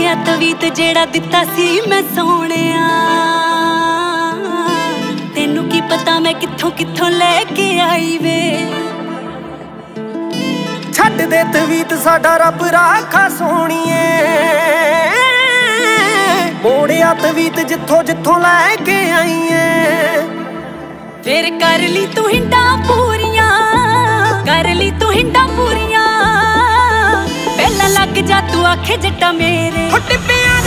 ਮੋੜਿਆ ਤਵੀਤ ਜਿਹੜਾ ਦਿੱਤਾ ਸੀ ਮੈਂ ਸੋਹਣਿਆ। ਤੈਨੂੰ ਕੀ ਪਤਾ ਮੈਂ ਕਿੱਥੋਂ ਕਿੱਥੋਂ ਲੈ ਕੇ ਆਈ ਵੇ। ਛੱਡ ਦੇ ਤਵੀਤ ਸਾਡਾ ਰੱਬ ਰਾਖਾ ਸੋਹਣੀਏ, ਮੋੜਿਆ ਤਵੀਤ ਜਿੱਥੋਂ ਜਿੱਥੋਂ ਲੈ ਕੇ ਆਈਏ। ਫਿਰ ਕਰ ਲਈ ਤੂੰ ਹਿੰਡਾਂ ਪੂਰੀਆਂ, ਕਰ ਲਈ ਤੂੰ ਹਿੰਡਾਂ ਪੂਰੀਆਂ। ਪਹਿਲਾਂ ਲੱਗ ਜਾ ਤੂੰ ਆਖੇ ਜੱਟਾ ਮੇਰੇ ਟਿੱਬਿਆਂ